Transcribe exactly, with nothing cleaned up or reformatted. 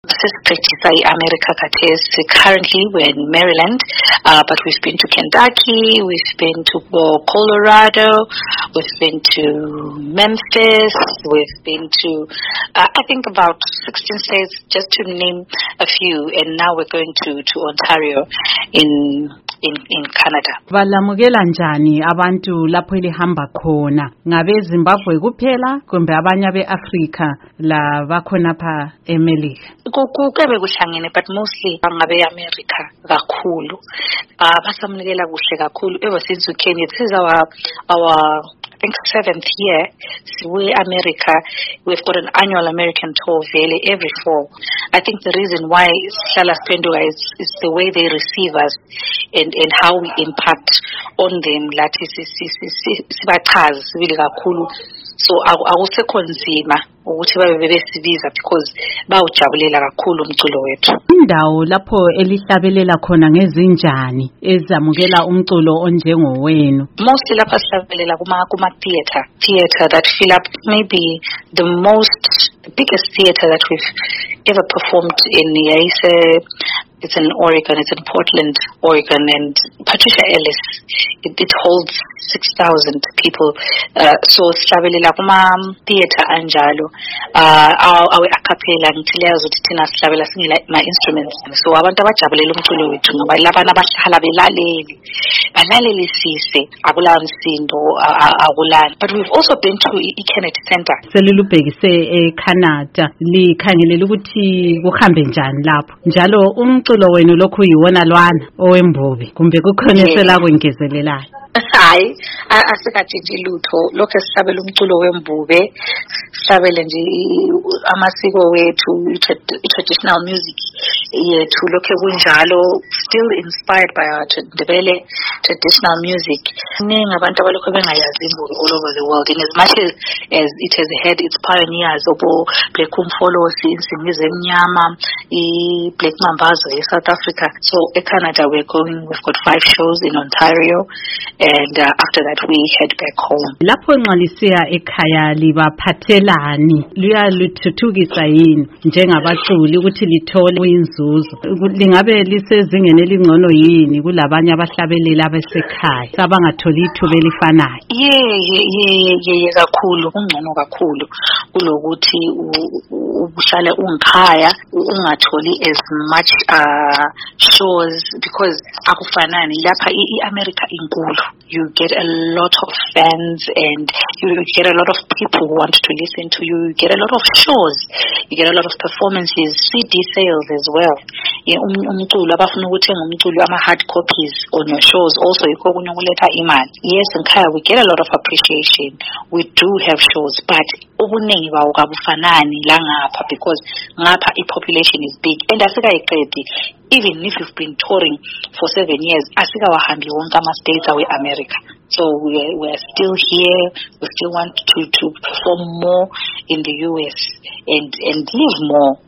Sesibhekisa i-America khathesi. Currently we're in Maryland, uh, but we've been to Kentucky, we've been to uh, Colorado, we've been to Memphis, we've been to, uh, I think about sixteen states, just to name a few, and now we're going to, to Ontario in in in Canada. Balamukela njani abantu lapho elihamba khona? Ngabe Zimbabwe kuphela kumbe abanye abe-Africa la bakhona pha eMelika? Kube kuhlangene, but mostly ngabe America kakhulu. Ah basamnikela kuhle kakhulu ever since we came here. This is our our I think seventh year we America. We've got an annual American tour vele every fall. I think the reason why Hlala Siphenduka is, is the way they receive us and and how we impact on them. Lathi sibachaza sibili kakhulu. So akusekho nzima ukuthi babe bebesibiza because bawujabulela kakhulu umculo wethu. Indawo lapho elihlabelela khona ngezinjani ezamukela umculo onjengowenu? Mostly lapha sihlabelela kuma kuma theater theater that fill up maybe the most the biggest theater that we've ever performed in. Yaise It's in Oregon, it's in Portland, Oregon, and Patricia Ellis. It, it holds six thousand people. Uh, so sihlabelela kuma theater anjalo. Uh, awe acapella ngithilezo ukuthi thina sihlabela singela ma instruments. So abantu abajabulela umculo wethu ngoba labana abahlala belaleli. Balalelisise akula msindo akulani. But we've also been to iKennedy Center. Selilubhekise eCanada likhangelela ukuthi kuhambe njani lapho. Njalo umculo wenu lokhu yiwona lwana owembobi kumbe kukhona esela kwengezelelayo? Hayi asikatshintshi lutho lokho sihlabela umculo wembube sihlabele nje amasiko wethu traditional music yethu lokho kunjalo, still inspired by our Ndebele traditional music. Ningi abantu abalokho bengayazi imbubi all over the world, and as much as, as it has had its pioneers obo Black Umfolosi, Insingizo Emnyama, i Black Mambazo in South Africa. So in Canada we're going, we've got five shows in Ontario, and uh, after that we head back home. Lapho nqalisiya ekhaya libaphathelani, luyaluthuthukisa yini njengabaculi ukuthi lithole inzuzo? Lingabe lisezingeni elingcono yini kulabanye abahlabelela abasekhaya sabangatholi ithuba elifanayo? Yeah yeah yeah kakhulu, ungcono kakhulu kulokuthi ubuhlala ungikhaya ungatholi as much uh shows because akufanani lapha iAmerica inkulu. You get a lot of fans and you get a lot of people who want to listen to you. You get a lot of shows. You get a lot of performances, C D sales as well. Yeah, umculo abafuna ukuthenga umculo ama hard copies on your shows also yikho kunyokuletha imali. Yes, nkhaya we get a lot of appreciation. We do have shows, but ubuningi bawo kabufanani la ngapha because ngapha i-population is big and asikayiqedi. Even if you've been touring for seven years, asikawahambi wonke ama-states awe America. So we're, we're still here. We still want to, to perform more in the U S and, and live more.